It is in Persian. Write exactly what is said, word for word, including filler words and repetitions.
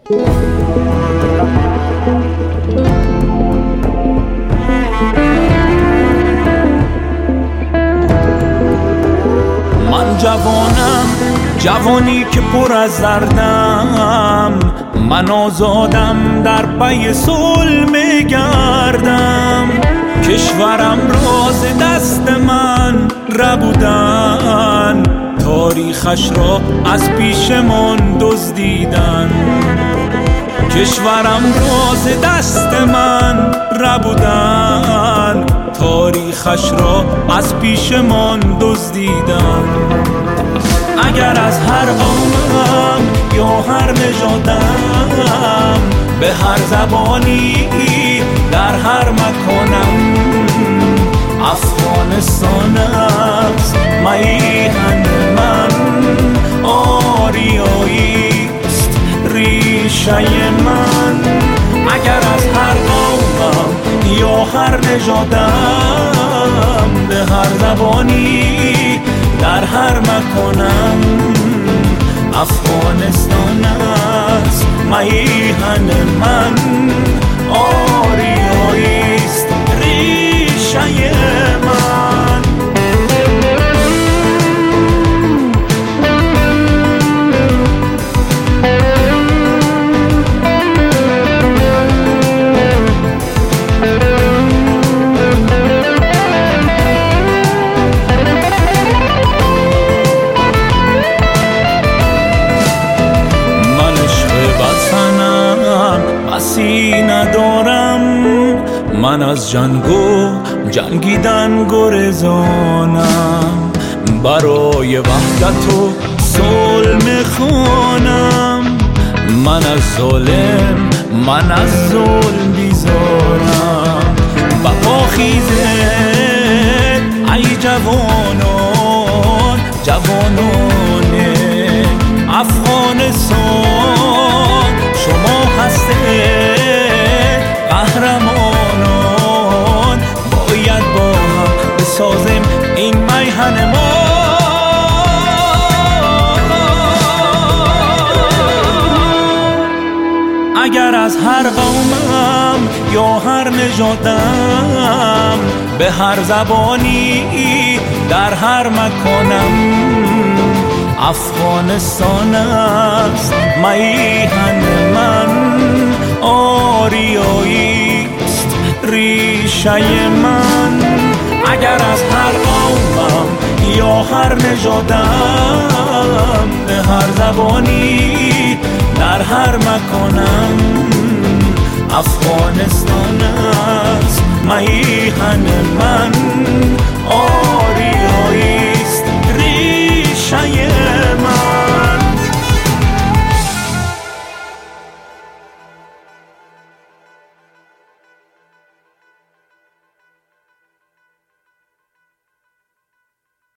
من جوانم، جوانی که پر از دردم، من آزادم در پی صلح میگردم. کشورم راز دست من ربودن، تاریخش را از پیشمان دزدیدن. کشورم راز دست من ربودن، تاریخش را از پیشمان دزدیدن. اگر از هر قومم یا هر نژادم، به هر زبانی در هر مکانم، افغانستان است میهن من. آریایی است ریشه من. اگر از هر قومم یا هر نژادم، به هر زبانی در هر مکانم، افغانستان است میهن من. آریایی است ریشه من. بسی ندارم، من از جنگ و جنگیدن گریزانم. برای وحدت و صلح میخوانم. من از ظالم، من از ظلم بیزارم. بپا خیزید ای جوانان، جوانان افغانستان. شما هستید قهرمانان، باید با هم بسازیم این میهن ما. اگر از هر قومم یا هر نژادم، به هر زبانی در هر مکانم، افغانستان است میهن من. آریایی است ریشه من. اگر از هر قومم یا هر نژادم، به هر زبانی در هر مکانم، افغانستان